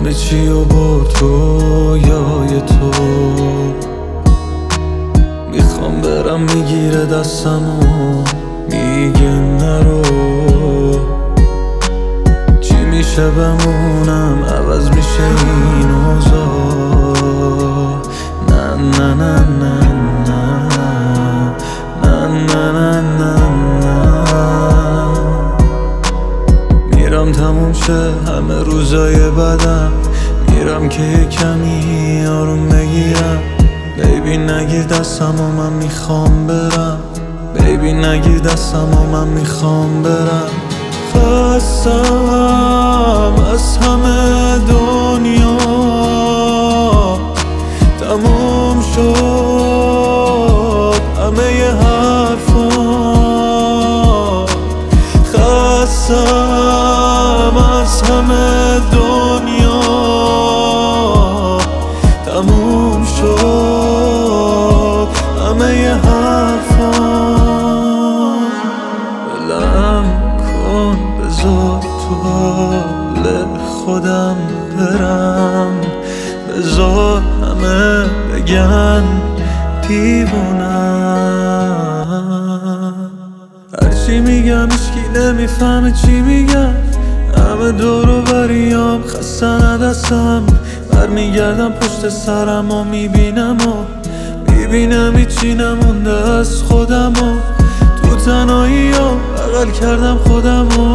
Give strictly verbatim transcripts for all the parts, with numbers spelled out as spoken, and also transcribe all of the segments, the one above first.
همه چی و برد رویای تو. میخوام برم میگیره دستمو میگه نرو، چی میشه بمونم عوض میشه این اوضاع. نه نه نه نه نه نه نه نه نه. میرم تموم شه همه روزای بدم، میرم که یه کمی آروم بگیرم. بیبی نگیر دستم و من میخوام برم، بیبی نگیر دستم و من میخوام برم. خستم از همه دنیا، تموم شد همه ی حرفا. خستم از همه دنیا، تموم شد همه ی حرفا. ولم کن بذار تو حال خودم برم، بذار همه بگن دیوونم. هرچی میگم هیچکی نمیفهمه چی میگم، همه دور و بریام خستن دستم. برمیگردم پشت سرم و میبینم و میبینم هیچی نمونده از خودم و تو تنهایی ها بغل کردم خودم و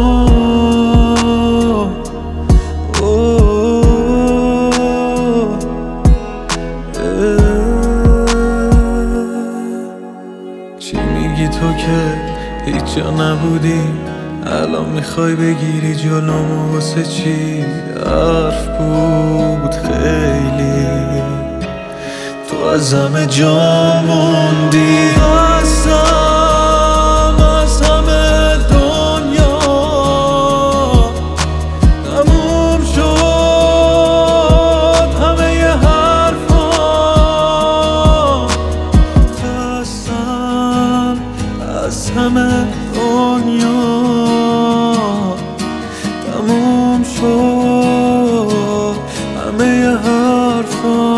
چی میگی تو که هیچ جا نبودی، الان میخوای بگیری جلومو؟ واسه چی؟ حرف بود خیلی، تو از همه جا موندی. خستم از همه دنیا، تموم شد همه ی حرفا. خستم از همه دنیا، تموم شد همه ی حرفا.